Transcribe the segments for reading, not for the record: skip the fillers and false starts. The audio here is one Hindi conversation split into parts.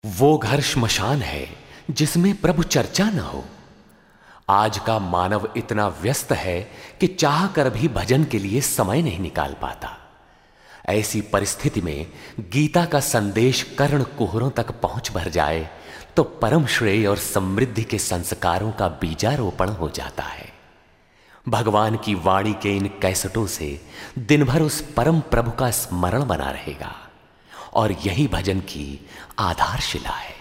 वो घर श्मशान है जिसमें प्रभु चर्चा न हो। आज का मानव इतना व्यस्त है कि चाह कर भी भजन के लिए समय नहीं निकाल पाता। ऐसी परिस्थिति में गीता का संदेश कर्ण कुहरों तक पहुंच भर जाए तो परम श्रेय और समृद्धि के संस्कारों का बीजारोपण हो जाता है। भगवान की वाणी के इन कैसेटों से दिन भर उस परम प्रभु का स्मरण बना रहेगा और यही भजन की आधारशिला है।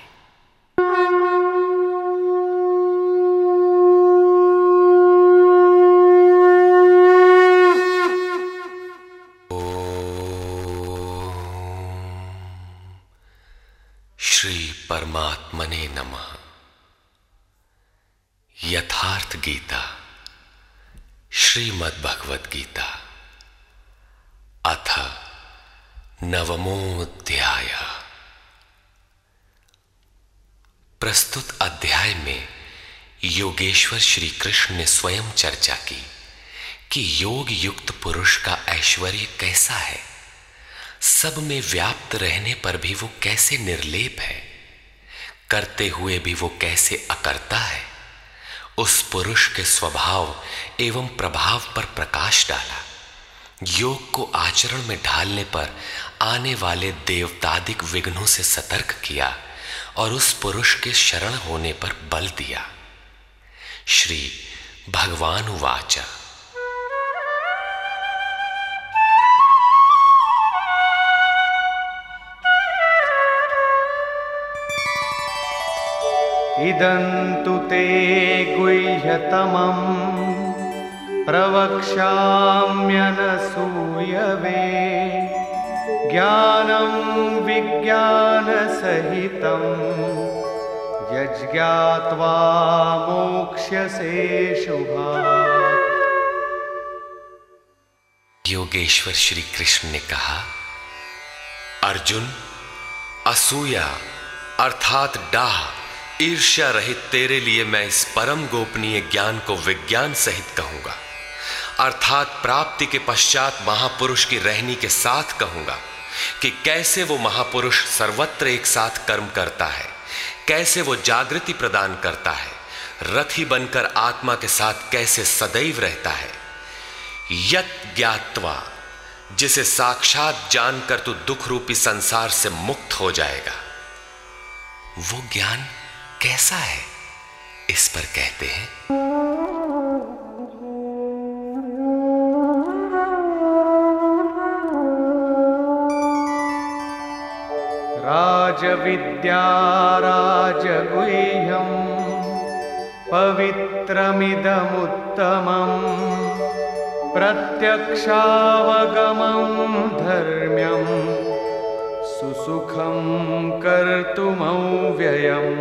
श्री परमात्मने नमः। यथार्थ गीता श्रीमद् भगवद गीता अथ नवमोऽध्याय। प्रस्तुत अध्याय में योगेश्वर श्री कृष्ण ने स्वयं चर्चा की कि योग युक्त पुरुष का ऐश्वर्य कैसा है, सब में व्याप्त रहने पर भी वो कैसे निर्लेप है, करते हुए भी वो कैसे अकर्ता है। उस पुरुष के स्वभाव एवं प्रभाव पर प्रकाश डाला। योग को आचरण में ढालने पर आने वाले देवतादिक विघ्नों से सतर्क किया और उस पुरुष के शरण होने पर बल दिया। श्री भगवान उवाच। इदन्तु ते गुह्यतमं प्रवक्ष्याम्यनसूयवे ज्ञानं विज्ञानसहितं यज्ञात्वा मोक्ष्यसे शुभात्। योगेश्वर श्री कृष्ण ने कहा, अर्जुन, असूया अर्थात डाह ईर्ष्या रहित तेरे लिए मैं इस परम गोपनीय ज्ञान को विज्ञान सहित कहूंगा, अर्थात प्राप्ति के पश्चात महापुरुष की रहनी के साथ कहूंगा कि कैसे वो महापुरुष सर्वत्र एक साथ कर्म करता है, कैसे वो जागृति प्रदान करता है, रथी बनकर आत्मा के साथ कैसे सदैव रहता है। यत् ज्ञात्वा, जिसे साक्षात जानकर तू दुख रूपी संसार से मुक्त हो जाएगा। वो ज्ञान कैसा है, इस पर कहते हैं, राजविद्या राजगुह्यं पवित्रमिदमुत्तमं प्रत्यक्षावगमं धर्म्यं सुसुखं कर्तुमव्ययम्।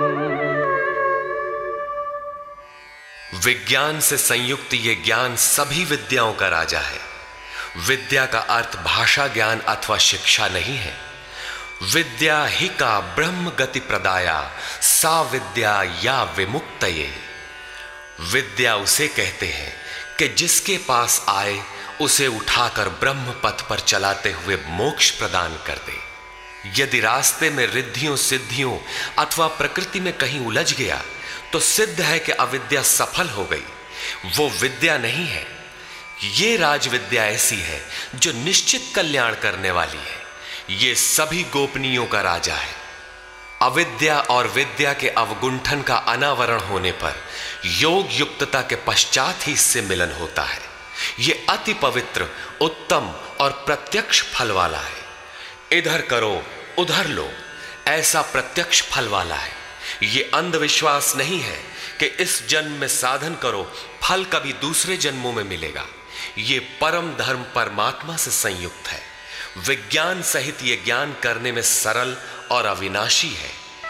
विज्ञान से संयुक्त ये ज्ञान सभी विद्याओं का राजा है। विद्या का अर्थ भाषा ज्ञान अथवा शिक्षा नहीं है। विद्या ही का ब्रह्म गति प्रदाया सा विद्या या विमुक्तये। विद्या उसे कहते हैं कि जिसके पास आए उसे उठाकर ब्रह्म पथ पर चलाते हुए मोक्ष प्रदान कर दे। यदि रास्ते में रिद्धियों सिद्धियों अथवा प्रकृति में कहीं उलझ गया तो सिद्ध है कि अविद्या सफल हो गई। वो विद्या नहीं है। ये राजविद्या ऐसी है जो निश्चित कल्याण करने वाली है। ये सभी गोपनीयों का राजा है। अविद्या और विद्या के अवगुंठन का अनावरण होने पर योग युक्तता के पश्चात ही इससे मिलन होता है। ये अति पवित्र, उत्तम और प्रत्यक्ष फल वाला है। इधर करो उधर लो, ऐसा प्रत्यक्ष फल वाला है। ये अंधविश्वास नहीं है कि इस जन्म में साधन करो, फल कभी दूसरे जन्मों में मिलेगा। ये परम धर्म परमात्मा से संयुक्त है। विज्ञान सहित ये ज्ञान करने में सरल और अविनाशी है।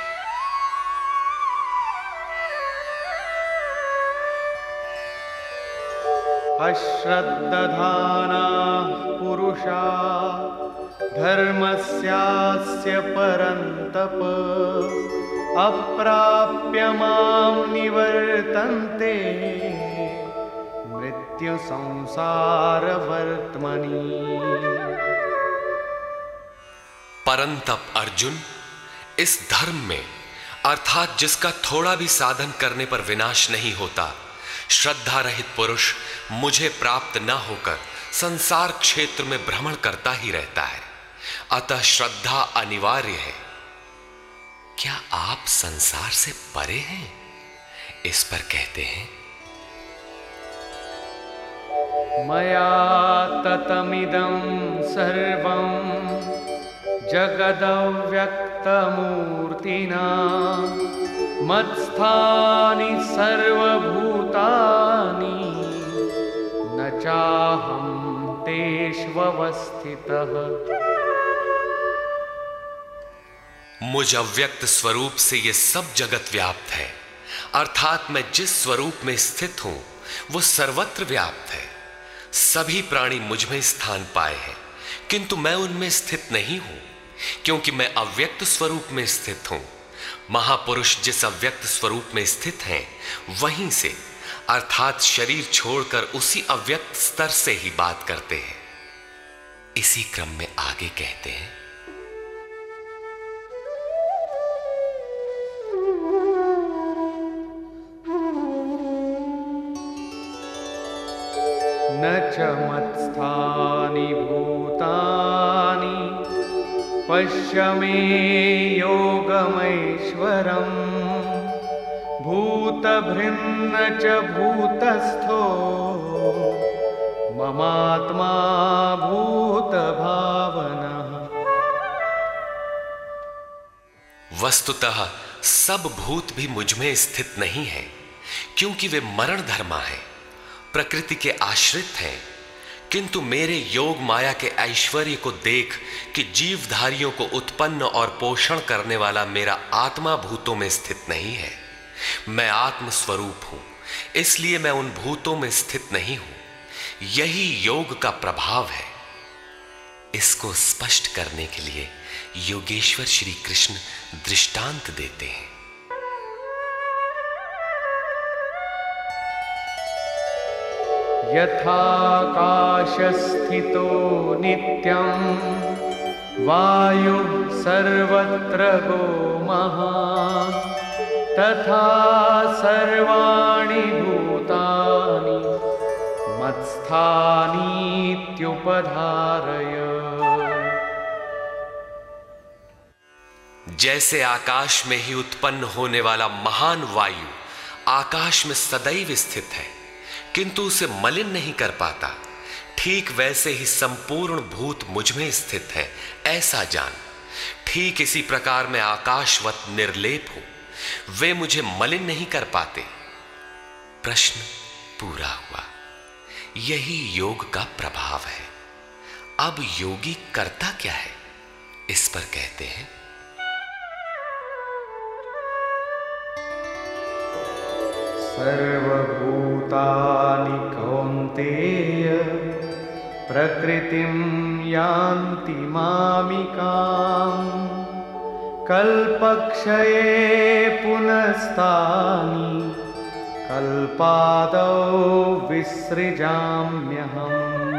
अश्रद्दधानाः पुरुषा धर्मस्यास्य परन्तप अप्राप्य मां निवर्तन्ते मृत्यु संसारवर्त्मनि। परंतप अर्जुन, इस धर्म में, अर्थात जिसका थोड़ा भी साधन करने पर विनाश नहीं होता, श्रद्धा रहित पुरुष मुझे प्राप्त न होकर संसार क्षेत्र में भ्रमण करता ही रहता है। अतः श्रद्धा अनिवार्य है। क्या आप संसार से परे हैं? इस पर कहते हैं, मया ततमिदं सर्वं जगदव्यक्तमूर्तिना मत्स्थानि सर्वभूतानि न चाहं तेष्वस्थितः। मुझ अव्यक्त स्वरूप से ये सब जगत व्याप्त है, अर्थात मैं जिस स्वरूप में स्थित हूं वो सर्वत्र व्याप्त है। सभी प्राणी मुझ में स्थान पाए हैं, किंतु मैं उनमें स्थित नहीं हूं, क्योंकि मैं अव्यक्त स्वरूप में स्थित हूं। महापुरुष जिस अव्यक्त स्वरूप में स्थित हैं, वहीं से अर्थात शरीर छोड़कर उसी अव्यक्त स्तर से ही बात करते हैं। इसी क्रम में आगे कहते हैं, न च मत्स्थानि भूतानि पश्य मे योगमैश्वरम् भूतभृन्न च भूतस्थो ममात्मा भूतभावनः। वस्तुतः सब भूत भी मुझ में स्थित नहीं है, क्योंकि वे मरण धर्मा है, प्रकृति के आश्रित हैं। किंतु मेरे योग माया के ऐश्वर्य को देख कि जीवधारियों को उत्पन्न और पोषण करने वाला मेरा आत्मा भूतों में स्थित नहीं है। मैं आत्म स्वरूप हूं, इसलिए मैं उन भूतों में स्थित नहीं हूं। यही योग का प्रभाव है। इसको स्पष्ट करने के लिए योगेश्वर श्री कृष्ण दृष्टांत देते हैं। यथाकाशस्थितो नित्यं वायुः सर्वत्र गो महान् तथा सर्वाणि भूतानि मत्स्थानीत्युपधारय। जैसे आकाश में ही उत्पन्न होने वाला महान वायु आकाश में सदैव स्थित है, किंतु उसे मलिन नहीं कर पाता, ठीक वैसे ही संपूर्ण भूत मुझ में स्थित है, ऐसा जान। ठीक इसी प्रकार मैं आकाशवत निर्लेप हूं, वे मुझे मलिन नहीं कर पाते। प्रश्न पूरा हुआ। यही योग का प्रभाव है। अब योगी करता क्या है? इस पर कहते हैं, सर्वभूतानि कौन्तेय प्रकृतिं यान्ति मामिकाम् कल्पक्षये पुनस्तानि कल्पादौ विसृजाम्यहम्।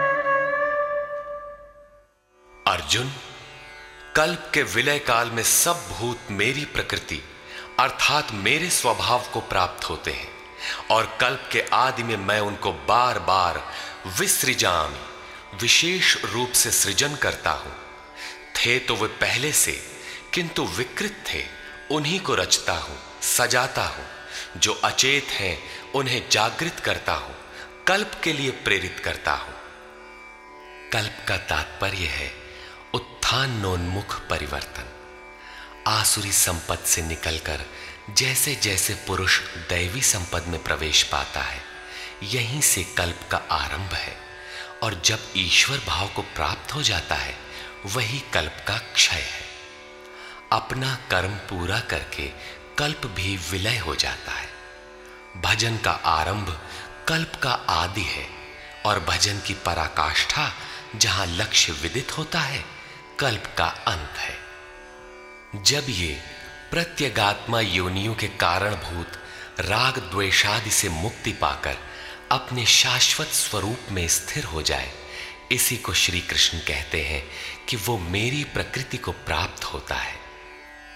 अर्जुन, कल्प के विलय काल में सब भूत मेरी प्रकृति अर्थात मेरे स्वभाव को प्राप्त होते हैं, और कल्प के आदि में मैं उनको बार बार विसृजामि विशेष रूप से सृजन करता हूं। थे तो वे पहले से, किंतु विकृत थे, उन्हीं को रचता हूं, सजाता हूं। जो अचेत हैं उन्हें जागृत करता हूं, कल्प के लिए प्रेरित करता हूं। कल्प का तात्पर्य है उत्थानोन्मुख परिवर्तन। आसुरी संपद से निकलकर जैसे जैसे पुरुष दैवी संपद में प्रवेश पाता है, यहीं से कल्प का आरंभ है, और जब ईश्वर भाव को प्राप्त हो जाता है, वही कल्प का क्षय है। अपना कर्म पूरा करके कल्प भी विलय हो जाता है। भजन का आरंभ कल्प का आदि है, और भजन की पराकाष्ठा जहां लक्ष्य विदित होता है, कल्प का अंत है। जब ये प्रत्यगात्मा योनियों के कारणभूत राग द्वेषादि से मुक्ति पाकर अपने शाश्वत स्वरूप में स्थिर हो जाए, इसी को श्री कृष्ण कहते हैं कि वो मेरी प्रकृति को प्राप्त होता है।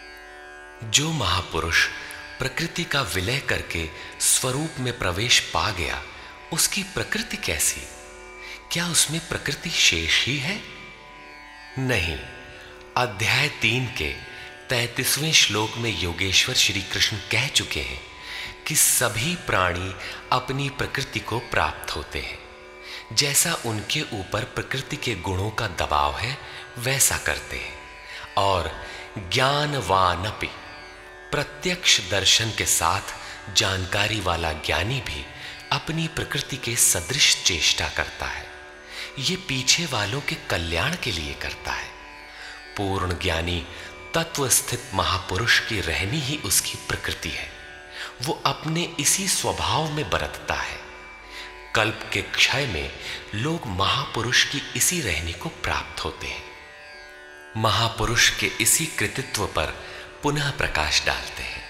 जो महापुरुष प्रकृति का विलय करके स्वरूप में प्रवेश पा गया, उसकी प्रकृति कैसी? क्या उसमें प्रकृति शेष ही है? नहीं। अध्याय 3 के 33वें श्लोक में योगेश्वर श्री कृष्ण कह चुके हैं कि सभी प्राणी अपनी प्रकृति को प्राप्त होते हैं। जैसा उनके ऊपर प्रकृति के गुणों का दबाव है वैसा करते हैं, और ज्ञानवानपि, प्रत्यक्ष दर्शन के साथ जानकारी वाला ज्ञानी भी अपनी प्रकृति के सदृश चेष्टा करता है। ये पीछे वालों के कल्याण के लिए करता है। पूर्ण ज्ञानी तत्व स्थित महापुरुष की रहनी ही उसकी प्रकृति है। वो अपने इसी स्वभाव में बरतता है। कल्प के क्षय में लोग महापुरुष की इसी रहनी को प्राप्त होते हैं। महापुरुष के इसी कृतित्व पर पुनः प्रकाश डालते हैं।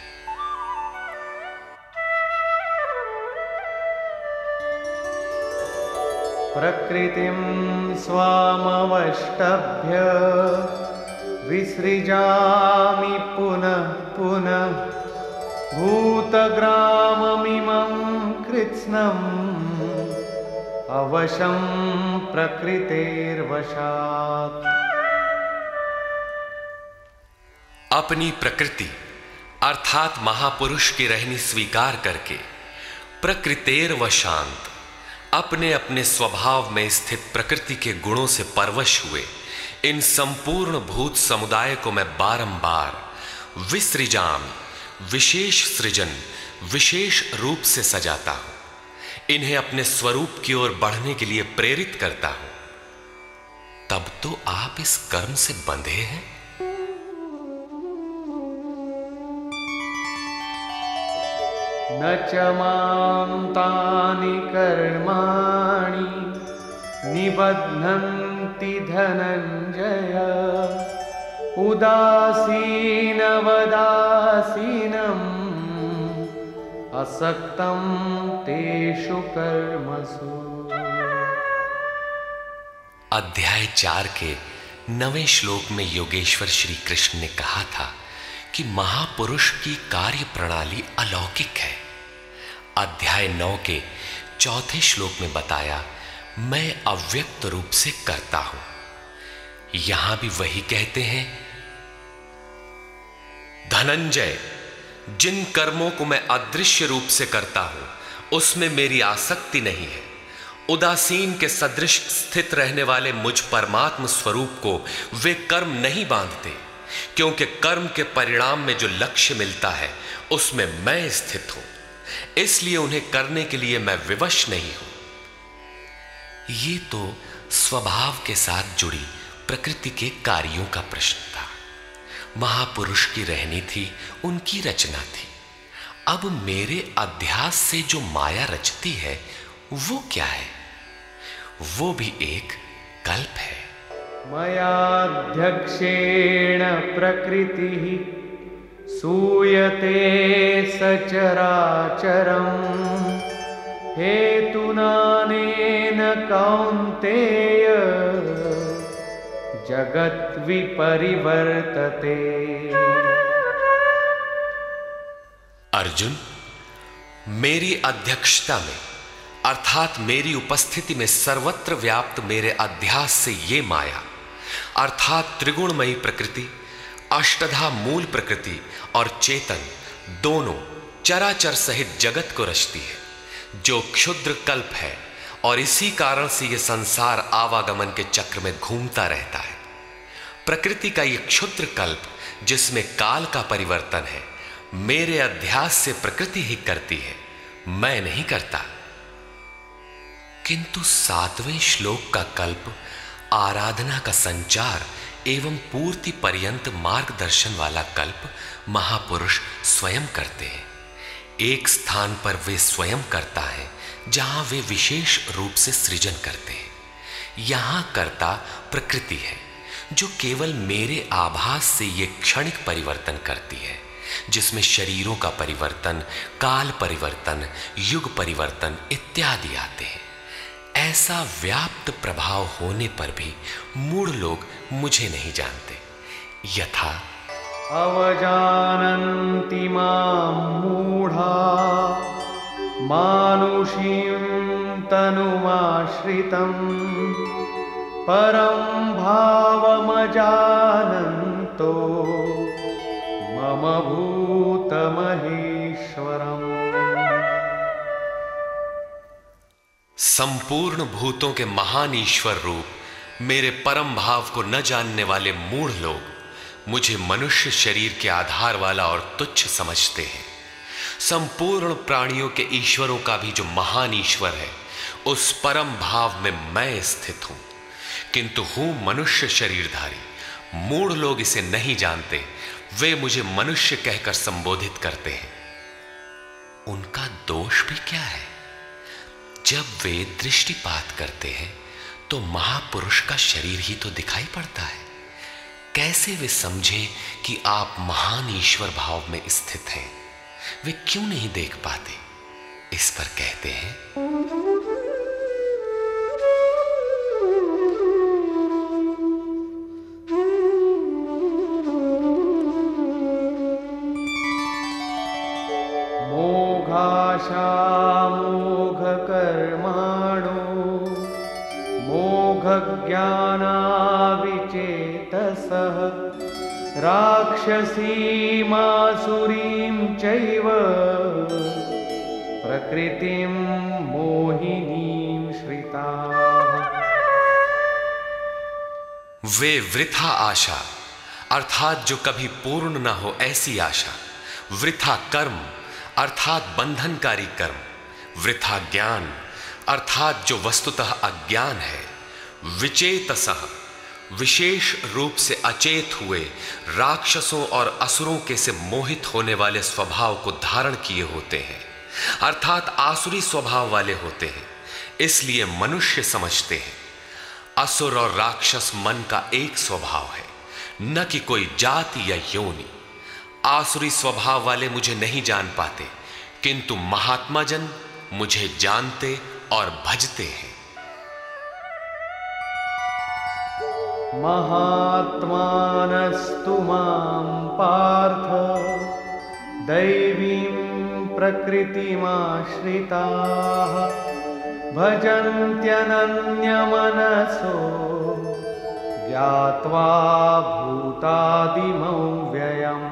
प्रकृतिं स्वामवष्टभ्य विसृजामि पुनः पुनः भूतग्राममिमं कृत्स्नम् अवशं प्रकृतेर्वशात्। अपनी प्रकृति अर्थात महापुरुष की रहनी स्वीकार करके प्रकृतेर्वशांत, अपने अपने स्वभाव में स्थित प्रकृति के गुणों से परवश हुए इन संपूर्ण भूत समुदाय को मैं बारंबार विसृजाम, विशेष सृजन, विशेष रूप से सजाता हूं। इन्हें अपने स्वरूप की ओर बढ़ने के लिए प्रेरित करता हूं। तब तो आप इस कर्म से बंधे हैं। न च मां तानि कर्माणि निबध्नन्ति धनञ्जय उदासीनवदासीनम् असक्तं तेषु कर्मसु। अध्याय 4 के 9वें श्लोक में योगेश्वर श्री कृष्ण ने कहा था कि महापुरुष की कार्य प्रणाली अलौकिक है। अध्याय 9 के 4थे श्लोक में बताया, मैं अव्यक्त रूप से करता हूं। यहां भी वही कहते हैं, धनंजय, जिन कर्मों को मैं अदृश्य रूप से करता हूं उसमें मेरी आसक्ति नहीं है। उदासीन के सदृश स्थित रहने वाले मुझ परमात्म स्वरूप को वे कर्म नहीं बांधते, क्योंकि कर्म के परिणाम में जो लक्ष्य मिलता है उसमें मैं स्थित हूं, इसलिए उन्हें करने के लिए मैं विवश नहीं हूं। ये तो स्वभाव के साथ जुड़ी प्रकृति के कार्यों का प्रश्न था। महापुरुष की रहनी थी, उनकी रचना थी। अब मेरे अध्यास से जो माया रचती है वो क्या है? वो भी एक कल्प है। मयाध्यक्षेण प्रकृतिः सूयते सचराचरम् हेतुनानेन कौन्तेय जगत् विपरिवर्तते। अर्जुन, मेरी अध्यक्षता में अर्थात मेरी उपस्थिति में सर्वत्र व्याप्त मेरे अध्यास से ये माया अर्थात त्रिगुणमयी प्रकृति, अष्टधा मूल प्रकृति और चेतन दोनों चराचर सहित जगत को रचती है, जो क्षुद्र कल्प है। और इसी कारण से यह संसार आवागमन के चक्र में घूमता रहता है। प्रकृति का यह क्षुद्र कल्प जिसमें काल का परिवर्तन है, मेरे अध्यास से प्रकृति ही करती है, मैं नहीं करता। किंतु 7वें श्लोक का कल्प आराधना का संचार एवं पूर्ति पर्यंत मार्गदर्शन वाला कल्प महापुरुष स्वयं करते हैं। एक स्थान पर वे स्वयं करता है जहां वे विशेष रूप से सृजन करते हैं। यहां कर्ता प्रकृति है जो केवल मेरे आभास से ये क्षणिक परिवर्तन करती है, जिसमें शरीरों का परिवर्तन, काल परिवर्तन, युग परिवर्तन इत्यादि आते हैं। ऐसा व्याप्त प्रभाव होने पर भी मूढ़ लोग मुझे नहीं जानते। यथा अवजानन् मानुषीं तनुमाश्रितं परं भावमजानन्तो मम भूतमहेश्वरम्। संपूर्ण भूतों के महान ईश्वर रूप मेरे परम भाव को न जानने वाले मूढ़ लोग मुझे मनुष्य शरीर के आधार वाला और तुच्छ समझते हैं। संपूर्ण प्राणियों के ईश्वरों का भी जो महान ईश्वर है, उस परम भाव में मैं स्थित हूं, किंतु हूं मनुष्य शरीरधारी। मूढ़ लोग इसे नहीं जानते, वे मुझे मनुष्य कहकर संबोधित करते हैं। उनका दोष भी क्या है? जब वे दृष्टिपात करते हैं तो महापुरुष का शरीर ही तो दिखाई पड़ता है। कैसे वे समझें कि आप महान ईश्वर भाव में स्थित हैं? वे क्यों नहीं देख पाते? इस पर कहते हैं, मोघकर्माणो मोघज्ञानाविचेतसः राक्षसीमासुरीं चैव प्रकृतिं मोहिनीं श्रिताः। वे वृथा आशा अर्थात जो कभी पूर्ण न हो ऐसी आशा, वृथा कर्म अर्थात बंधनकारी कर्म, वृथा ज्ञान अर्थात जो वस्तुतः अज्ञान है, विचेतसः विशेष रूप से अचेत हुए राक्षसों और असुरों के से मोहित होने वाले स्वभाव को धारण किए होते हैं, अर्थात आसुरी स्वभाव वाले होते हैं, इसलिए मनुष्य समझते हैं। असुर और राक्षस मन का एक स्वभाव है, न कि कोई जाति या योनि। आसुरी स्वभाव वाले मुझे नहीं जान पाते, किंतु महात्मा जन मुझे जानते और भजते हैं। महात्मानस्तु मां पार्थ दैवीं प्रकृतिमाश्रिताः भजन्त्यनन्यमनसो ज्ञात्वा भूतादिमौ व्ययम्।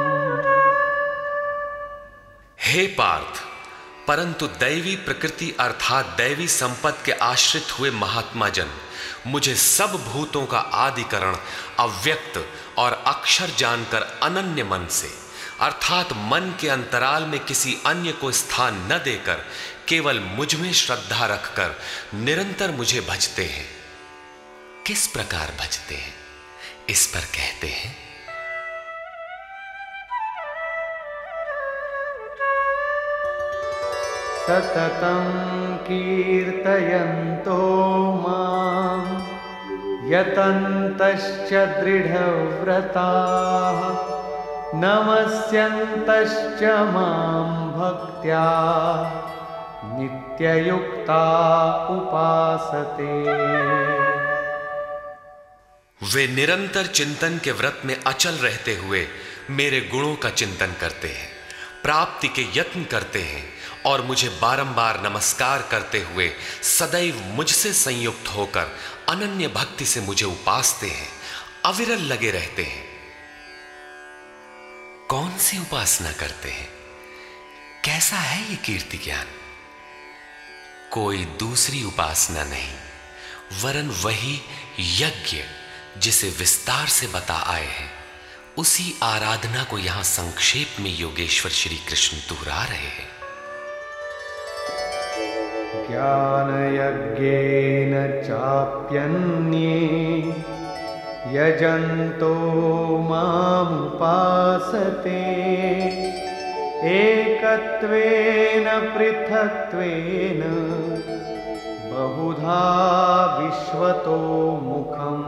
हे पार्थ, परंतु दैवी प्रकृति अर्थात दैवी संपत्ति के आश्रित हुए महात्मा जन मुझे सब भूतों का आदिकरण अव्यक्त और अक्षर जानकर अनन्य मन से अर्थात मन के अंतराल में किसी अन्य को स्थान न देकर केवल मुझ में श्रद्धा रखकर निरंतर मुझे भजते हैं। किस प्रकार भजते हैं? इस पर कहते हैं, सततं कीर्तयन्तो मां यतन्तश्च दृढव्रताः नमस्यन्तश्च मां भक्त्या नित्ययुक्ता उपासते। वे निरंतर चिंतन के व्रत में अचल रहते हुए मेरे गुणों का चिंतन करते हैं, प्राप्ति के यत्न करते हैं और मुझे बारंबार नमस्कार करते हुए सदैव मुझसे संयुक्त होकर अनन्य भक्ति से मुझे उपासते हैं, अविरल लगे रहते हैं। कौन सी उपासना करते हैं? कैसा है ये कीर्ति ज्ञान? कोई दूसरी उपासना नहीं, वरन वही यज्ञ जिसे विस्तार से बता आए हैं, उसी आराधना को यहां संक्षेप में योगेश्वर श्री कृष्ण दोहरा रहे हैं। ज्ञानयज्ञेन चाप्यन्ये यजन्तो मामुपासते एकत्वेन पृथक्त्वेन बहुधा विश्वतो मुखम्।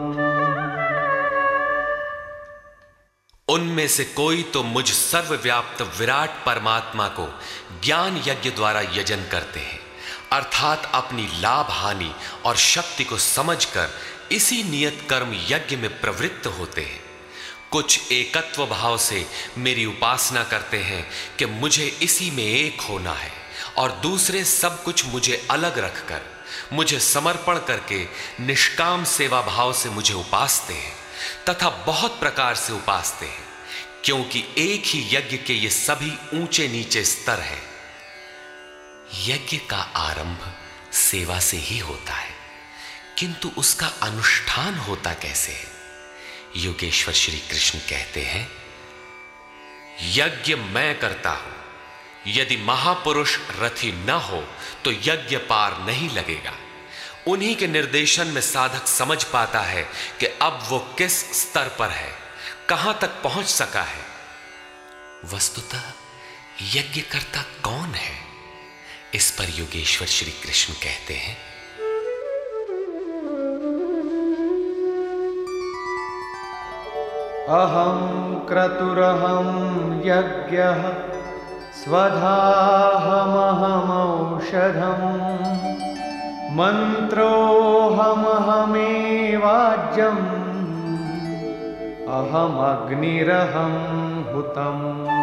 उनमें से कोई तो मुझ सर्वव्याप्त विराट परमात्मा को ज्ञान यज्ञ द्वारा यजन करते हैं, अर्थात अपनी लाभ हानि और शक्ति को समझकर इसी नियत कर्म यज्ञ में प्रवृत्त होते हैं। कुछ एकत्व भाव से मेरी उपासना करते हैं कि मुझे इसी में एक होना है और दूसरे सब कुछ मुझे अलग रखकर, मुझे समर्पण करके निष्काम सेवा भाव से मुझे उपासते हैं तथा बहुत प्रकार से उपासते हैं, क्योंकि एक ही यज्ञ के ये सभी ऊंचे नीचे स्तर हैं। यज्ञ का आरंभ सेवा से ही होता है, किंतु उसका अनुष्ठान होता कैसे है? योगेश्वर श्री कृष्ण कहते हैं, यज्ञ मैं करता हूं, यदि महापुरुष रथी न हो तो यज्ञ पार नहीं लगेगा। उन्हीं के निर्देशन में साधक समझ पाता है कि अब वो किस स्तर पर है, कहां तक पहुंच सका है। वस्तुतः यज्ञ करता कौन है? इस पर योगेश्वर श्री कृष्ण कहते हैं, अहं क्रतुरहं यज्ञः स्वधाहमहमौषधम् मन्त्रोऽहमहमेवाज्यम् अहमग्निरहं हुतम्।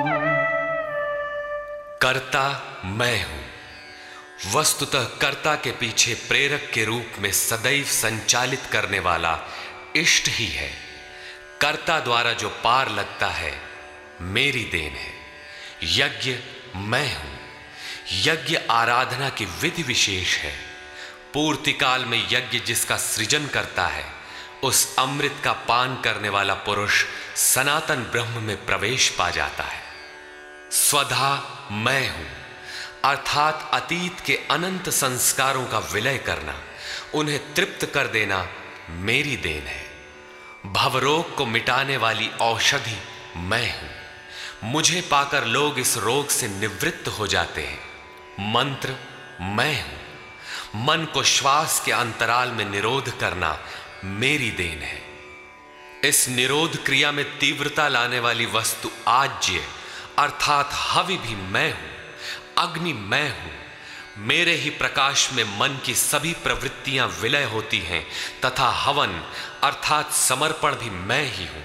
कर्ता मैं हूं। वस्तुतः कर्ता के पीछे प्रेरक के रूप में सदैव संचालित करने वाला इष्ट ही है। कर्ता द्वारा जो पार लगता है मेरी देन है। यज्ञ मैं हूं। यज्ञ आराधना की विधि विशेष है। पूर्ति काल में यज्ञ जिसका सृजन करता है, उस अमृत का पान करने वाला पुरुष सनातन ब्रह्म में प्रवेश पा जाता है। स्वधा मैं हूं, अर्थात अतीत के अनंत संस्कारों का विलय करना, उन्हें तृप्त कर देना मेरी देन है। भवरोग को मिटाने वाली औषधि मैं हूं। मुझे पाकर लोग इस रोग से निवृत्त हो जाते हैं। मंत्र मैं हूं। मन को श्वास के अंतराल में निरोध करना मेरी देन है। इस निरोध क्रिया में तीव्रता लाने वाली वस्तु आज्य अर्थात हवि भी मैं हूं। अग्नि मैं हूं। मेरे ही प्रकाश में मन की सभी प्रवृत्तियां विलय होती हैं तथा हवन अर्थात समर्पण भी मैं ही हूं।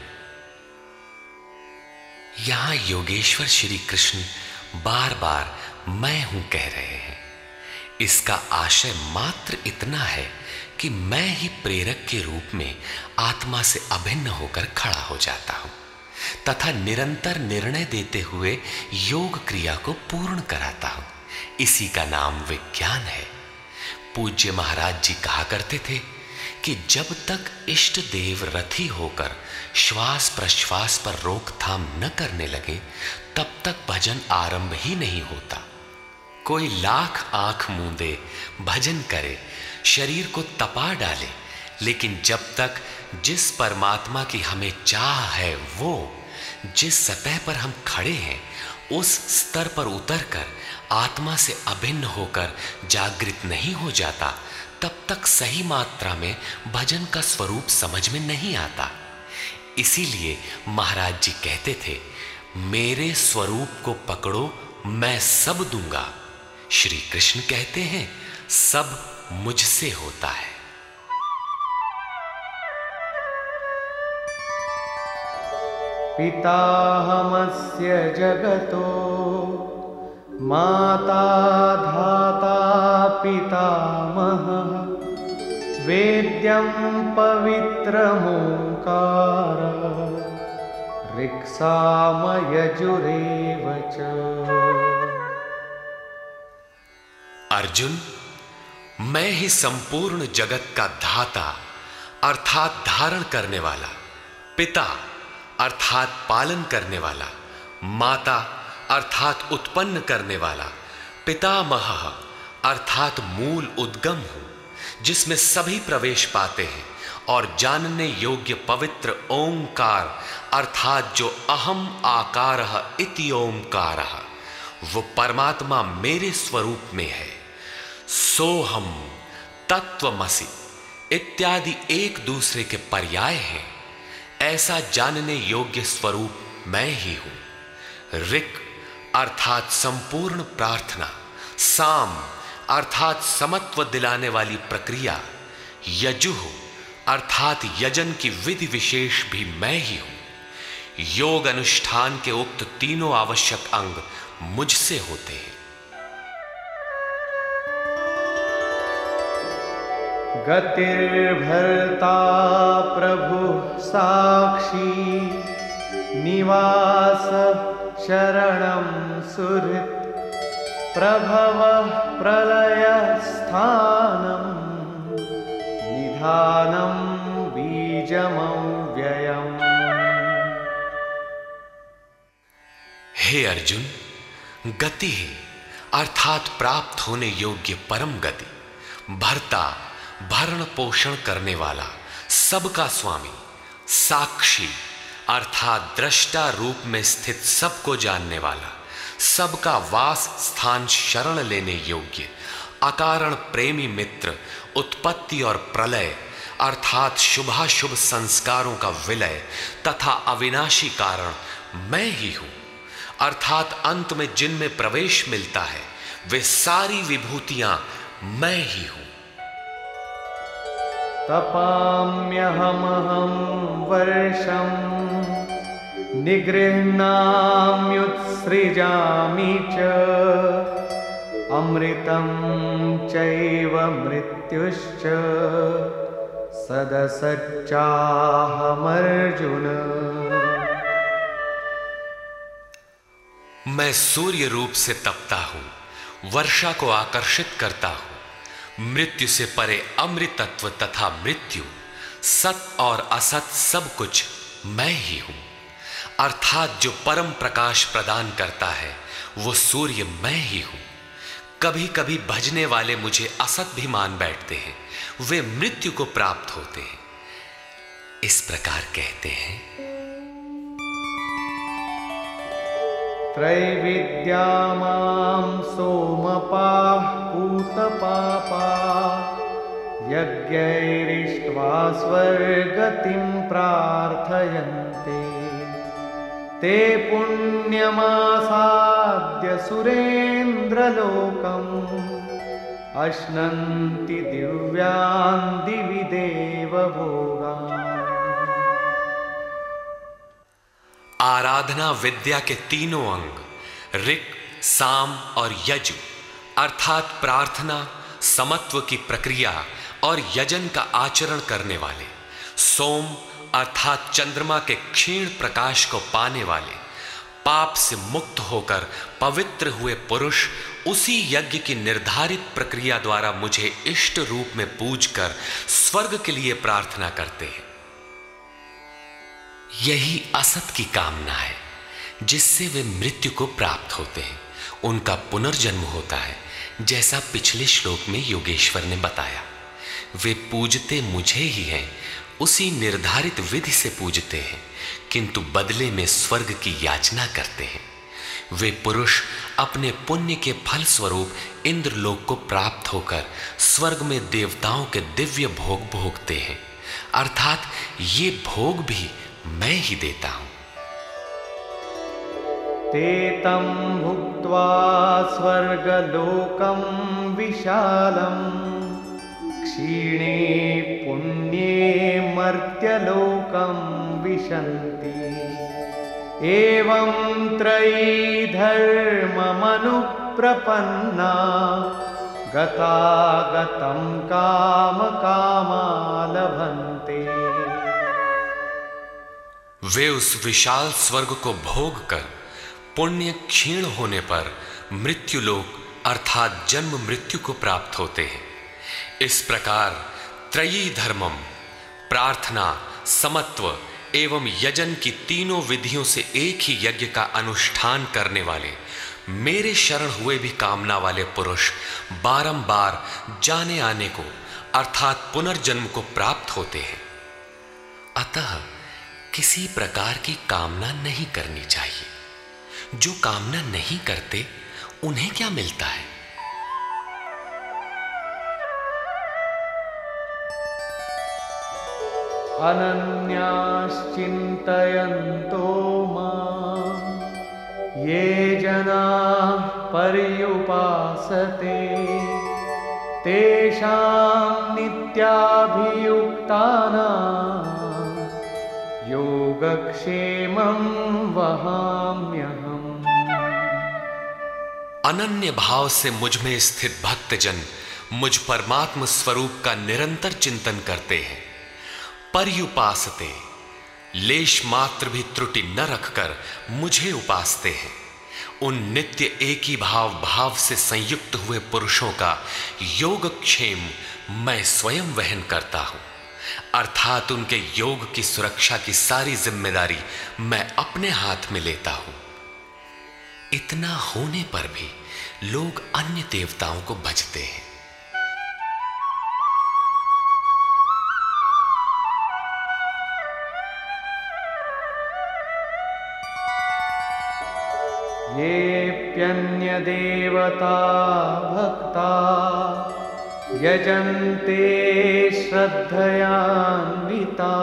यहां योगेश्वर श्री कृष्ण बार बार मैं हूं कह रहे हैं। इसका आशय मात्र इतना है कि मैं ही प्रेरक के रूप में आत्मा से अभिन्न होकर खड़ा हो जाता हूं तथा निरंतर निर्णय देते हुए योग क्रिया को पूर्ण कराता हूं। इसी का नाम विज्ञान है। पूज्य महाराज जी कहा करते थे कि जब तक इष्ट देव रथी होकर श्वास प्रश्वास पर रोकथाम न करने लगे, तब तक भजन आरंभ ही नहीं होता। कोई लाख आंख मूंदे भजन करे, शरीर को तपा डाले, लेकिन जब तक जिस परमात्मा की हमें चाह है, वो जिस सतह पर हम खड़े हैं, उस स्तर पर उतरकर आत्मा से अभिन्न होकर जागृत नहीं हो जाता, तब तक सही मात्रा में भजन का स्वरूप समझ में नहीं आता। इसीलिए महाराज जी कहते थे, मेरे स्वरूप को पकड़ो, मैं सब दूंगा। श्री कृष्ण कहते हैं, सब मुझसे होता है। पिताहमस्य जगतो माता धाता पितामहः वेद्यं पवित्रमोंकार ऋक्सामयजुरेव च। अर्जुन, मैं ही संपूर्ण जगत का धाता अर्थात धारण करने वाला, पिता अर्थात पालन करने वाला, माता अर्थात उत्पन्न करने वाला, पितामह अर्थात मूल उद्गम हूं, जिसमें सभी प्रवेश पाते हैं, और जानने योग्य पवित्र ओंकार अर्थात जो अहम आकारः इति ओंकारः, वो परमात्मा मेरे स्वरूप में है। सोहम, तत्वमसि इत्यादि एक दूसरे के पर्याय हैं। ऐसा जानने योग्य स्वरूप मैं ही हूं। ऋक् अर्थात संपूर्ण प्रार्थना, साम अर्थात समत्व दिलाने वाली प्रक्रिया, यजुः अर्थात यजन की विधि विशेष भी मैं ही हूं। योग अनुष्ठान के उक्त तीनों आवश्यक अंग मुझसे होते हैं। गतिर्भर्ता प्रभुः साक्षी निवास शरणं सुहृत् प्रभवः प्रलयस्थानं निधानं बीजमव्ययम्। हे अर्जुन, गति अर्थात प्राप्त होने योग्य परम गति, भर्ता भरण पोषण करने वाला, सबका स्वामी, साक्षी अर्थात दृष्टा रूप में स्थित सबको जानने वाला, सबका वास स्थान शरण लेने योग्य, अकारण प्रेमी मित्र, उत्पत्ति और प्रलय अर्थात शुभाशुभ संस्कारों का विलय तथा अविनाशी कारण मैं ही हूं, अर्थात अंत में जिनमें प्रवेश मिलता है वे सारी विभूतियां मैं ही हूं। तपाम्यहमहं वर्षं निगृह्णाम्युत्सृजामि च अमृतं चैव मृत्युश्च सदसच्चाहमर्जुन। मैं सूर्य रूप से तपता हूं, वर्षा को आकर्षित करता हूं, मृत्यु से परे अमृतत्व तथा मृत्यु, सत और असत सब कुछ मैं ही हूं, अर्थात जो परम प्रकाश प्रदान करता है वो सूर्य मैं ही हूं। कभी कभी भजने वाले मुझे असत भी मान बैठते हैं, वे मृत्यु को प्राप्त होते हैं। इस प्रकार कहते हैं, त्रैविद्या मां सोमपाः पूतपापा यज्ञैरिष्ट्वा स्वर्गतिं प्रार्थयन्ते ते पुण्यमासाद्य सुरेन्द्रलोकम् अश्नन्ति दिव्यान् दिवि देवभोगान्। आराधना विद्या के तीनों अंग ऋक्, साम और यजु अर्थात प्रार्थना, समत्व की प्रक्रिया और यजन का आचरण करने वाले, सोम अर्थात चंद्रमा के क्षीण प्रकाश को पाने वाले, पाप से मुक्त होकर पवित्र हुए पुरुष उसी यज्ञ की निर्धारित प्रक्रिया द्वारा मुझे इष्ट रूप में पूजकर स्वर्ग के लिए प्रार्थना करते हैं। यही असत की कामना है जिससे वे मृत्यु को प्राप्त होते हैं, उनका पुनर्जन्म होता है, जैसा पिछले श्लोक में योगेश्वर ने बताया। वे पूजते मुझे ही हैं, उसी निर्धारित विधि से पूजते हैं, किंतु बदले में स्वर्ग की याचना करते हैं। वे पुरुष अपने पुण्य के फल स्वरूप इंद्रलोक को प्राप्त होकर स्वर्ग में देवताओं के दिव्य भोग भोगते हैं, अर्थात ये भोग भी मैं ही देता हूं। ते तं भुक्त्वा स्वर्गलोकं विशालम् क्षीणे पुण्ये मर्त्यलोकं विशन्ति एवं त्रयी धर्ममनुप्रपन्ना गतागतं कामकामा लभन्ते। वे उस विशाल स्वर्ग को भोग कर पुण्य क्षीण होने पर मृत्युलोक अर्थात जन्म मृत्यु को प्राप्त होते हैं। इस प्रकार त्रयी धर्मम प्रार्थना, समत्व एवं यजन की तीनों विधियों से एक ही यज्ञ का अनुष्ठान करने वाले मेरे शरण हुए भी कामना वाले पुरुष बारंबार जाने आने को अर्थात पुनर्जन्म को प्राप्त होते हैं। अतः किसी प्रकार की कामना नहीं करनी चाहिए। जो कामना नहीं करते उन्हें क्या मिलता है? अनन्याश्चिन्तयन्तो मां ये जनाः पर्युपासते तेषां नित्याभियुक्तानां योगक्षेमं वहाम्यहम्। अनन्य भाव से मुझ में स्थित भक्तजन मुझ परमात्म स्वरूप का निरंतर चिंतन करते हैं, पर्युपासते, लेश मात्र भी त्रुटि न रखकर मुझे उपासते हैं, उन नित्य एक ही भाव से संयुक्त हुए पुरुषों का योगक्षेम मैं स्वयं वहन करता हूं, अर्थात उनके योग की सुरक्षा की सारी जिम्मेदारी मैं अपने हाथ में लेता हूं। इतना होने पर भी लोग अन्य देवताओं को भजते हैं। येऽप्यन्य देवता भक्ता यजन्ते श्रद्धयान्विता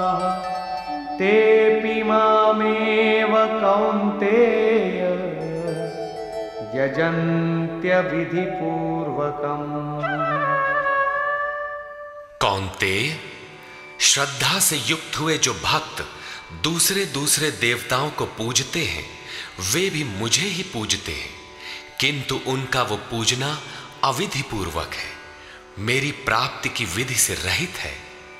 तेऽपि मामेव कौन्तेय यजन्त्य विधिपूर्वकम्। कौन्तेय, श्रद्धा से युक्त हुए जो भक्त दूसरे दूसरे देवताओं को पूजते हैं वे भी मुझे ही पूजते हैं, किंतु उनका वो पूजना अविधि पूर्वक है, मेरी प्राप्ति की विधि से रहित है।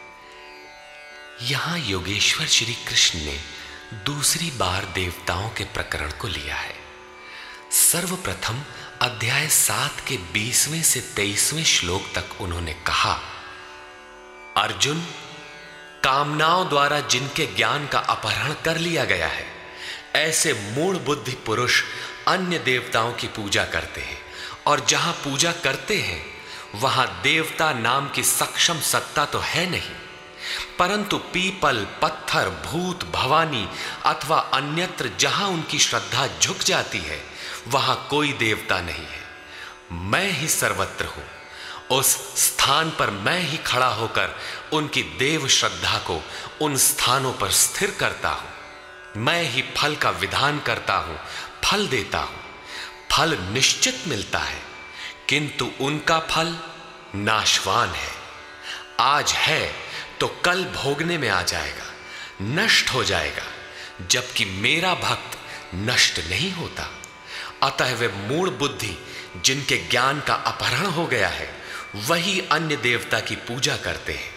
यहां योगेश्वर श्री कृष्ण ने दूसरी बार देवताओं के प्रकरण को लिया है। सर्वप्रथम अध्याय 7 के 20वें से 23वें श्लोक तक उन्होंने कहा, अर्जुन, कामनाओं द्वारा जिनके ज्ञान का अपहरण कर लिया गया है, ऐसे मूढ़ बुद्धि पुरुष अन्य देवताओं की पूजा करते हैं, और जहां पूजा करते हैं वहां देवता नाम की सक्षम सत्ता तो है नहीं, परंतु पीपल, पत्थर, भूत, भवानी अथवा अन्यत्र जहां उनकी श्रद्धा झुक जाती है वहां कोई देवता नहीं है। मैं ही सर्वत्र हूं, उस स्थान पर मैं ही खड़ा होकर उनकी देव श्रद्धा को उन स्थानों पर स्थिर करता हूं। मैं ही फल का विधान करता हूं, फल देता हूं। फल निश्चित मिलता है, किंतु उनका फल नाशवान है। आज है तो कल भोगने में आ जाएगा, नष्ट हो जाएगा, जबकि मेरा भक्त नष्ट नहीं होता। अतः वे मूढ़ बुद्धि जिनके ज्ञान का अपहरण हो गया है वही अन्य देवता की पूजा करते हैं।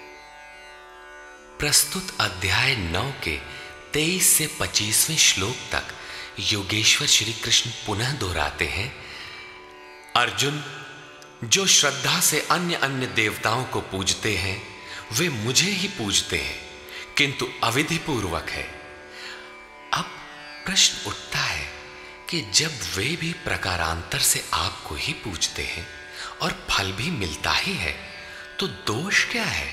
प्रस्तुत अध्याय 9 के 23 से 25वें श्लोक तक योगेश्वर श्री कृष्ण पुनः दोहराते हैं, अर्जुन, जो श्रद्धा से अन्य अन्य देवताओं को पूजते हैं वे मुझे ही पूजते हैं, किंतु अविधि पूर्वक है। अब प्रश्न उठता है कि जब वे भी प्रकारांतर से आपको ही पूजते हैं और फल भी मिलता ही है तो दोष क्या है?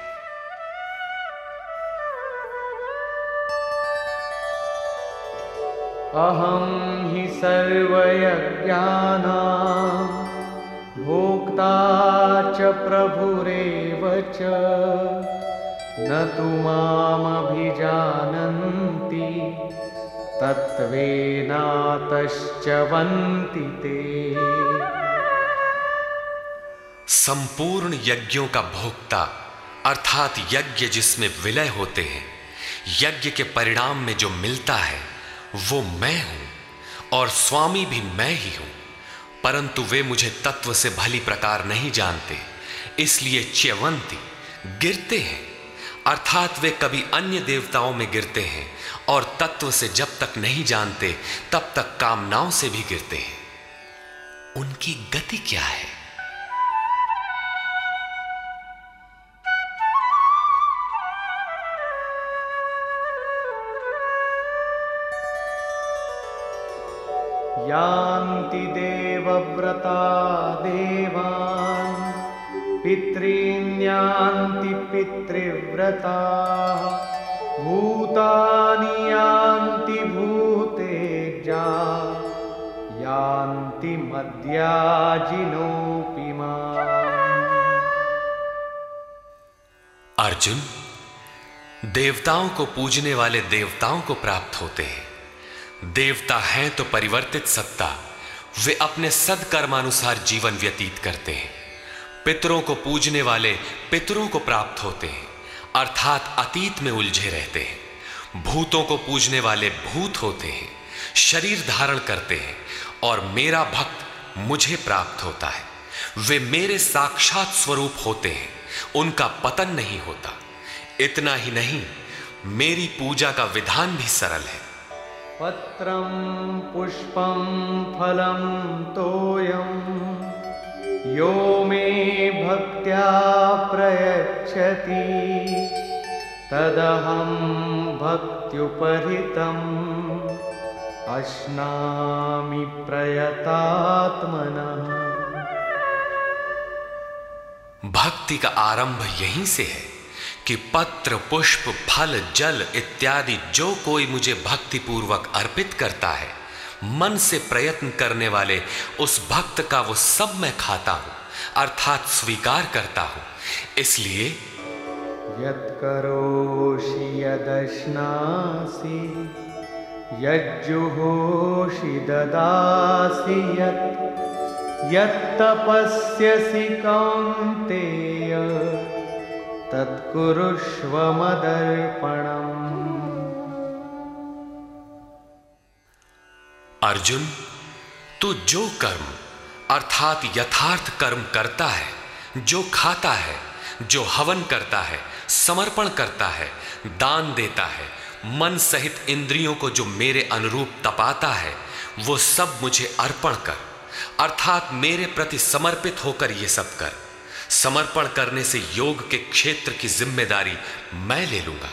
अहं हि सर्वयज्ञानां भोक्ता च प्रभुरेव च न तु मामभिजानन्ति तत्त्वेनातश्च वन्ति ते। संपूर्ण यज्ञों का भोक्ता अर्थात यज्ञ जिसमें विलय होते हैं, यज्ञ के परिणाम में जो मिलता है वो मैं हूं और स्वामी भी मैं ही हूं, परंतु वे मुझे तत्व से भली प्रकार नहीं जानते, इसलिए च्यवंती गिरते हैं, अर्थात वे कभी अन्य देवताओं में गिरते हैं और तत्व से जब तक नहीं जानते तब तक कामनाओं से भी गिरते हैं। उनकी गति क्या है? यान्ति देवव्रता देवान् पितॄन् यान्ति पितृव्रता भूतानि यान्ति भूतेजा यान्ति मद्याजिनोऽपि माम्। अर्जुन, देवताओं को पूजने वाले देवताओं को प्राप्त होते हैं। देवता हैं तो परिवर्तित सत्ता, वे अपने सदकर्मानुसार जीवन व्यतीत करते हैं। पितरों को पूजने वाले पितरों को प्राप्त होते हैं, अर्थात अतीत में उलझे रहते हैं। भूतों को पूजने वाले भूत होते हैं, शरीर धारण करते हैं, और मेरा भक्त मुझे प्राप्त होता है। वे मेरे साक्षात स्वरूप होते हैं, उनका पतन नहीं होता। इतना ही नहीं, मेरी पूजा का विधान भी सरल है। पत्रं पुष्पं फलं तोयं यो मे भक्त्या प्रयच्छति तदहं भक्त्युपहृतम् अश्नामि प्रयतात्मनः। भक्ति का आरंभ यहीं से है कि पत्र, पुष्प, फल, जल इत्यादि जो कोई मुझे भक्ति पूर्वक अर्पित करता है, मन से प्रयत्न करने वाले उस भक्त का वो सब मैं खाता हूं, अर्थात स्वीकार करता हूं। इसलिए यत्करोषि यदश्नासि यज्जुहोषि ददासि यत्तपस्यसि कौन्तेय तत्कुरुष्व मदर्पणम्। अर्जुन, तू जो कर्म अर्थात यथार्थ कर्म करता है, जो खाता है, जो हवन करता है, समर्पण करता है, दान देता है, मन सहित इंद्रियों को जो मेरे अनुरूप तपाता है, वो सब मुझे अर्पण कर, अर्थात मेरे प्रति समर्पित होकर ये सब कर। समर्पण करने से योग के क्षेत्र की जिम्मेदारी मैं ले लूंगा।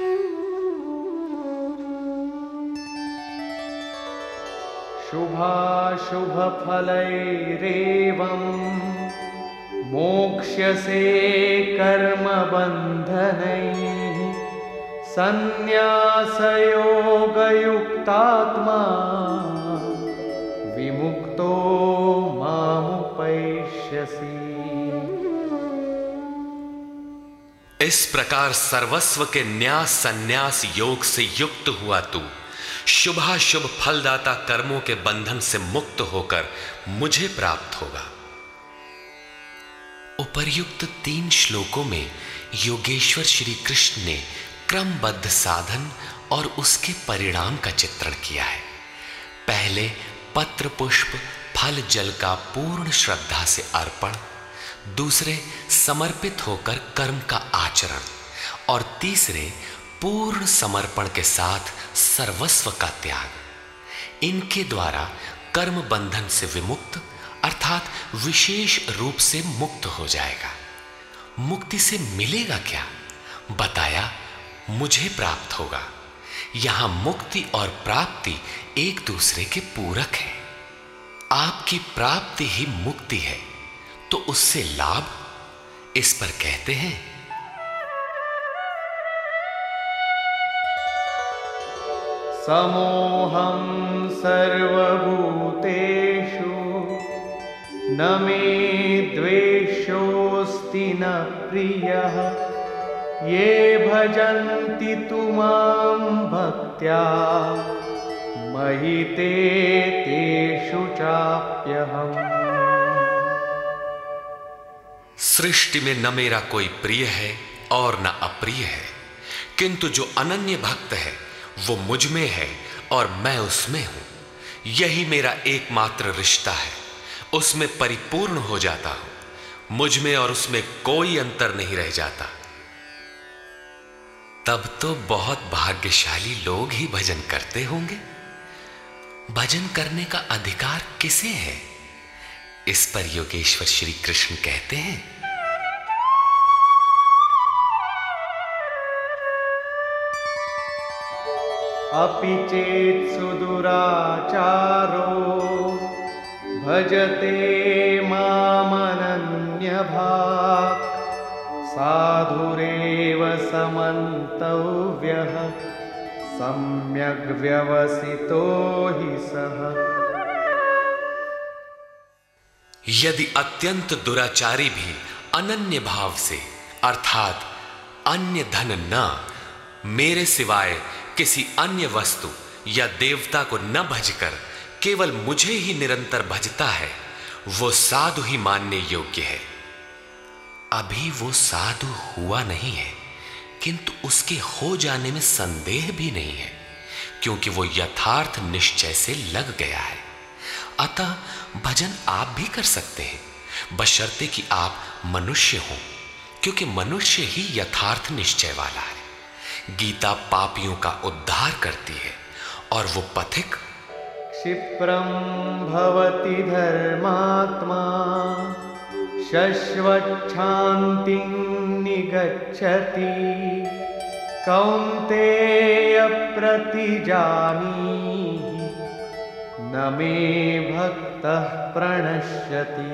शुभाशुभ फलैरेवं मोक्ष्यसे कर्म बन्धनैः संन्यासयोगयुक्तात्मा विमुक्तो मामुपैष्यसि। इस प्रकार सर्वस्व के न्यास संन्यास योग से युक्त हुआ तू शुभाशुभ फलदाता कर्मों के बंधन से मुक्त होकर मुझे प्राप्त होगा। उपर्युक्त 3 श्लोकों में योगेश्वर श्री कृष्ण ने क्रमबद्ध साधन और उसके परिणाम का चित्रण किया है। पहले पत्र, पुष्प, फल, जल का पूर्ण श्रद्धा से अर्पण, दूसरे समर्पित होकर कर्म का आचरण और तीसरे पूर्ण समर्पण के साथ सर्वस्व का त्याग। इनके द्वारा कर्म बंधन से विमुक्त अर्थात विशेष रूप से मुक्त हो जाएगा। मुक्ति से मिलेगा क्या? बताया, मुझे प्राप्त होगा। यहां मुक्ति और प्राप्ति एक दूसरे के पूरक है। आपकी प्राप्ति ही मुक्ति है, तो उससे लाभ इस पर कहते हैं समोहं सर्वभूतेषु न मे द्वेषोऽस्ति न प्रियः ये भजन्ति तु मां भक्त्या मयि ते तेषु चाप्यहम्। सृष्टि में न मेरा कोई प्रिय है और न अप्रिय है, किंतु जो अनन्य भक्त है वो मुझ में है और मैं उसमें हूं। यही मेरा एकमात्र रिश्ता है, उसमें परिपूर्ण हो जाता हूं। मुझ में और उसमें कोई अंतर नहीं रह जाता। तब तो बहुत भाग्यशाली लोग ही भजन करते होंगे। भजन करने का अधिकार किसे है? इस पर योगेश्वर श्री कृष्ण कहते हैं अपि चेत् सुदुराचारो भजते मामनन्यभाक् साधुरेव समन्तव्यः सम्यग् व्यवसितो हि सः। यदि अत्यंत दुराचारी भी अनन्य भाव से अर्थात अन्य धन न, मेरे सिवाय किसी अन्य वस्तु या देवता को न भजकर केवल मुझे ही निरंतर भजता है, वो साधु ही मानने योग्य है। अभी वो साधु हुआ नहीं है, किंतु उसके हो जाने में संदेह भी नहीं है, क्योंकि वो यथार्थ निश्चय से लग गया है। अतः भजन आप भी कर सकते हैं, बशर्ते कि आप मनुष्य हों, क्योंकि मनुष्य ही यथार्थ निश्चय वाला है। गीता पापियों का उद्धार करती है और वो पथिक क्षिप्रं भवति धर्मात्मा शश्वच्छान्तिं निगच्छति कौन्तेय प्रतिजानीहि न मे भक्तः प्रणश्यति।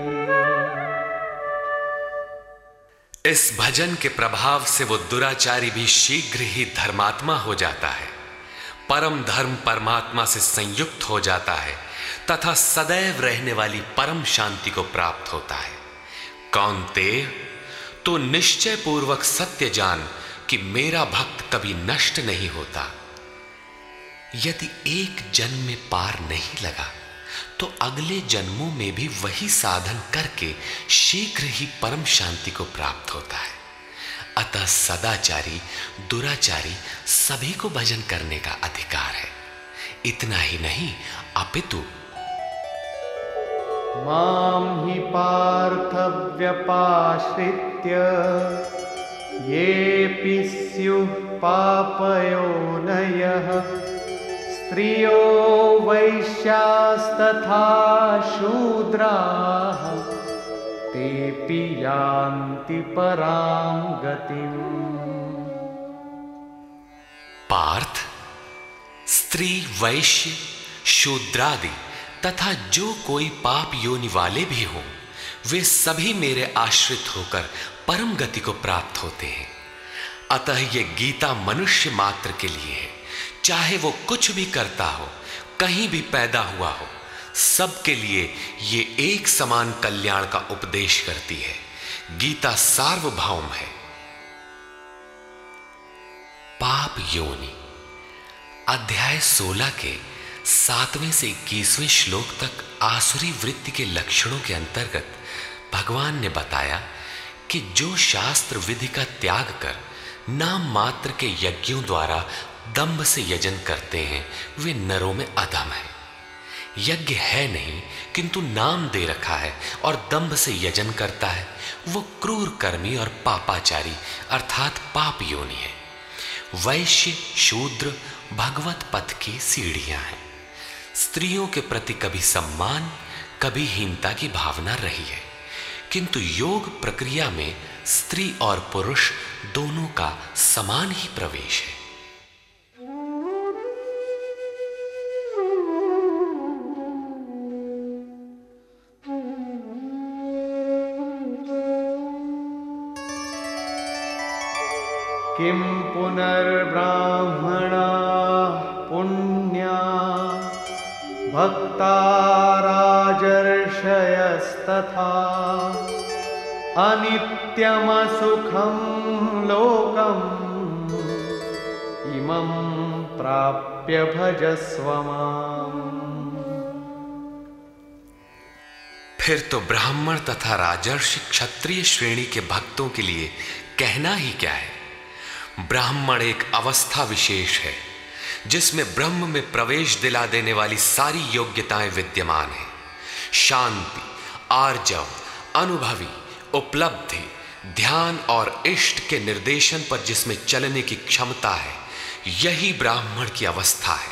इस भजन के प्रभाव से वो दुराचारी भी शीघ्र ही धर्मात्मा हो जाता है, परम धर्म परमात्मा से संयुक्त हो जाता है तथा सदैव रहने वाली परम शांति को प्राप्त होता है। कौन्तेय, तो निश्चय पूर्वक सत्य जान कि मेरा भक्त कभी नष्ट नहीं होता। यदि एक जन्म में पार नहीं लगा तो अगले जन्मों में भी वही साधन करके शीघ्र ही परम शांति को प्राप्त होता है। अतः सदाचारी दुराचारी सभी को भजन करने का अधिकार है। इतना ही नहीं अपितु मां हि पार्थ व्यपाश्रित्य येऽपि स्युः पापयोनयः स्त्रियो वैश्यास्तथा शूद्राः तेऽपि यान्ति परां गतिम्। पार्थ, स्त्री वैश्य शूद्रादि तथा जो कोई पाप योनि वाले भी हों, वे सभी मेरे आश्रित होकर परम गति को प्राप्त होते हैं। अतः ये गीता मनुष्य मात्र के लिए है, चाहे वो कुछ भी करता हो, कहीं भी पैदा हुआ हो, सबके लिए ये एक समान कल्याण का उपदेश करती है। गीता सार्वभौम है। पाप योनि अध्याय 16 के 7वें से 21वें श्लोक तक आसुरी वृत्ति के लक्षणों के अंतर्गत भगवान ने बताया कि जो शास्त्र विधि का त्याग कर नाम मात्र के यज्ञों द्वारा दंभ से यजन करते हैं, वे नरों में अधम है। यज्ञ है नहीं किंतु नाम दे रखा है और दंभ से यजन करता है, वो क्रूर कर्मी और पापाचारी अर्थात पाप योनि है। वैश्य शूद्र भगवत पथ की सीढ़ियां हैं। स्त्रियों के प्रति कभी सम्मान कभी हीनता की भावना रही है, किंतु योग प्रक्रिया में स्त्री और पुरुष दोनों का समान ही प्रवेश है। किं पुनर्ब्राह्मणा पुण्या भक्ता राजर्षयस्तथा अनित्यमसुखं लोकम् इमं प्राप्य भजस्व माम्। फिर तो ब्राह्मण तथा राजर्षि क्षत्रिय श्रेणी के भक्तों के लिए कहना ही क्या है। ब्राह्मण एक अवस्था विशेष है जिसमें ब्रह्म में प्रवेश दिला देने वाली सारी योग्यताएं विद्यमान हैं। शांति, आर्जव, अनुभवी, उपलब्धि, ध्यान और इष्ट के निर्देशन पर जिसमें चलने की क्षमता है, यही ब्राह्मण की अवस्था है।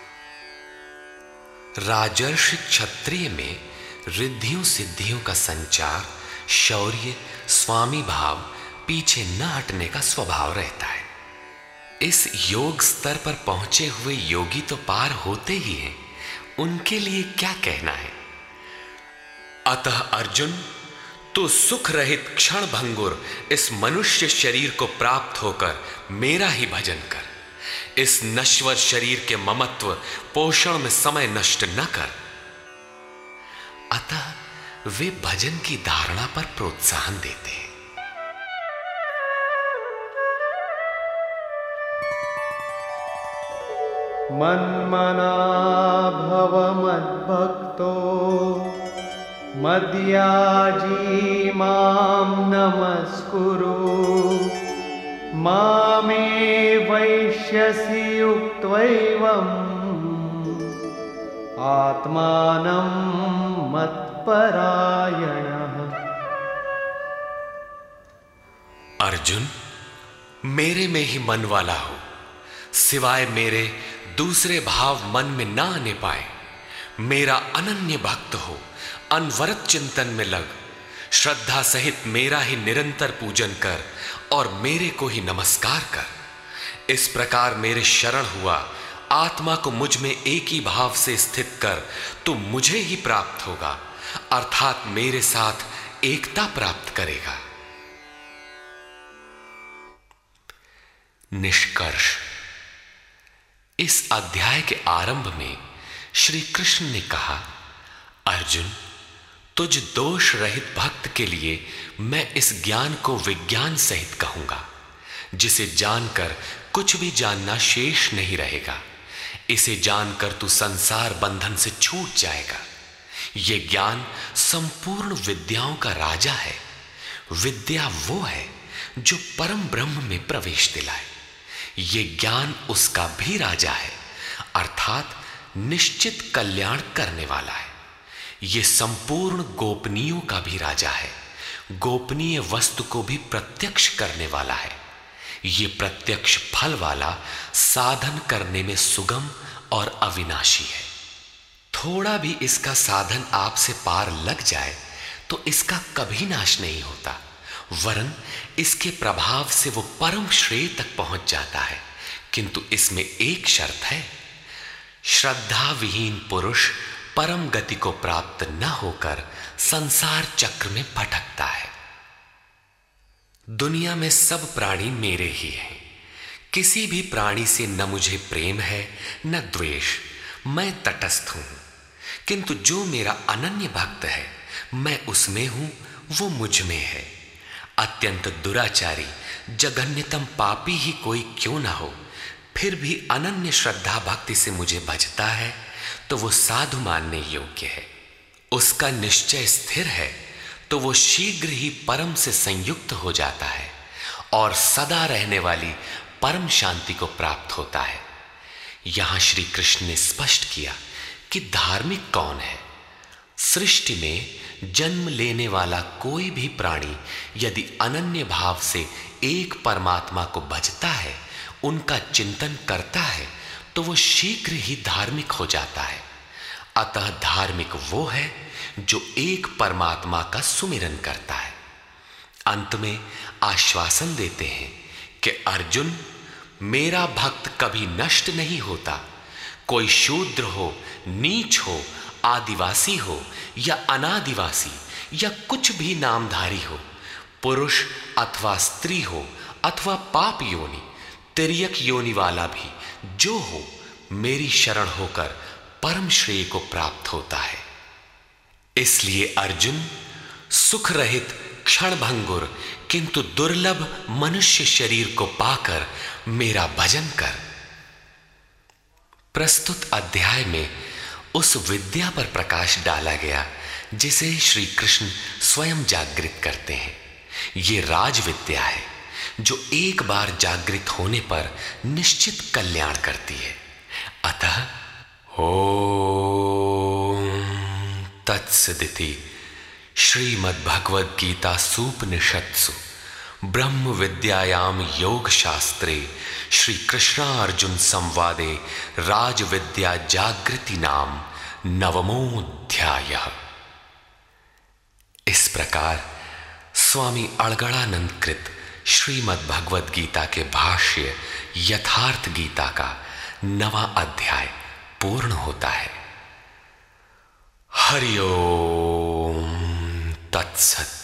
राजर्षि क्षत्रिय में रिद्धियों सिद्धियों का संचार, शौर्य, स्वामी भाव, पीछे न हटने का स्वभाव रहता है। इस योग स्तर पर पहुंचे हुए योगी तो पार होते ही हैं, उनके लिए क्या कहना है। अतः अर्जुन, तू सुख रहित क्षण भंगुर इस मनुष्य शरीर को प्राप्त होकर मेरा ही भजन कर। इस नश्वर शरीर के ममत्व पोषण में समय नष्ट न कर। अतः वे भजन की धारणा पर प्रोत्साहन देते हैं। मन्मना भव मद्भक्तो मद्याजी मां नमस्कुरु मामे वैश्यसि युक्त्वैवम् आत्मानं मत्परायणः। अर्जुन, मेरे में ही मन वाला हो, सिवाय मेरे दूसरे भाव मन में ना आने पाए। मेरा अनन्य भक्त हो, अनवरत चिंतन में लग, श्रद्धा सहित मेरा ही निरंतर पूजन कर और मेरे को ही नमस्कार कर। इस प्रकार मेरे शरण हुआ आत्मा को मुझ में एक ही भाव से स्थित कर, तू मुझे ही प्राप्त होगा, अर्थात मेरे साथ एकता प्राप्त करेगा। निष्कर्ष। इस अध्याय के आरंभ में श्री कृष्ण ने कहा, अर्जुन, तुझ दोष रहित भक्त के लिए मैं इस ज्ञान को विज्ञान सहित कहूंगा, जिसे जानकर कुछ भी जानना शेष नहीं रहेगा। इसे जानकर तू संसार बंधन से छूट जाएगा। यह ज्ञान संपूर्ण विद्याओं का राजा है। विद्या वो है जो परम ब्रह्म में प्रवेश दिलाए। यह ज्ञान उसका भी राजा है, अर्थात निश्चित कल्याण करने वाला है। यह संपूर्ण गोपनीयों का भी राजा है। गोपनीय वस्तु को भी प्रत्यक्ष करने वाला है। यह प्रत्यक्ष फल वाला, साधन करने में सुगम और अविनाशी है। थोड़ा भी इसका साधन आपसे पार लग जाए तो इसका कभी नाश नहीं होता, वरन इसके प्रभाव से वो परम श्रेय तक पहुंच जाता है। किंतु इसमें एक शर्त है, श्रद्धा विहीन पुरुष परम गति को प्राप्त न होकर संसार चक्र में भटकता है। दुनिया में सब प्राणी मेरे ही हैं। किसी भी प्राणी से न मुझे प्रेम है न द्वेष। मैं तटस्थ हूं, किंतु जो मेरा अनन्य भक्त है, मैं उसमें हूं, वो मुझ में है। अत्यंत दुराचारी, जघन्यतम पापी ही कोई क्यों ना हो, फिर भी अनन्य श्रद्धा भक्ति से मुझे भजता है तो वो साधु मानने योग्य है। उसका निश्चय स्थिर है तो वो शीघ्र ही परम से संयुक्त हो जाता है और सदा रहने वाली परम शांति को प्राप्त होता है। यहां श्री कृष्ण ने स्पष्ट किया कि धार्मिक कौन है। सृष्टि में जन्म लेने वाला कोई भी प्राणी यदि अनन्य भाव से एक परमात्मा को भजता है, उनका चिंतन करता है, तो वो शीघ्र ही धार्मिक हो जाता है। अतः धार्मिक वो है जो एक परमात्मा का सुमिरन करता है। अंत में आश्वासन देते हैं कि अर्जुन, मेरा भक्त कभी नष्ट नहीं होता। कोई शूद्र हो, नीच हो, आदिवासी हो या अनादिवासी या कुछ भी नामधारी हो, पुरुष अथवा स्त्री हो अथवा पाप योनि, तिर्यक योनि वाला भी जो हो, मेरी शरण होकर परम श्रेय को प्राप्त होता है। इसलिए अर्जुन, सुख रहित क्षण भंगुर किंतु दुर्लभ मनुष्य शरीर को पाकर मेरा भजन कर। प्रस्तुत अध्याय में उस विद्या पर प्रकाश डाला गया जिसे श्री कृष्ण स्वयं जागृत करते हैं। ये राज विद्या है जो एक बार जागृत होने पर निश्चित कल्याण करती है। अतः ओम तत्सदिति श्रीमद्भगवद गीता सूपनिषत्सु ब्रह्म विद्यायाम योग शास्त्रे श्री कृष्णार्जुन संवादे राज विद्या जागृति नाम नवमोऽध्यायः। इस प्रकार स्वामी अड़गड़ानंद कृत श्रीमद्भगवद गीता के भाष्य यथार्थ गीता का 9वां अध्याय पूर्ण होता है। हरि ओम तत्सत।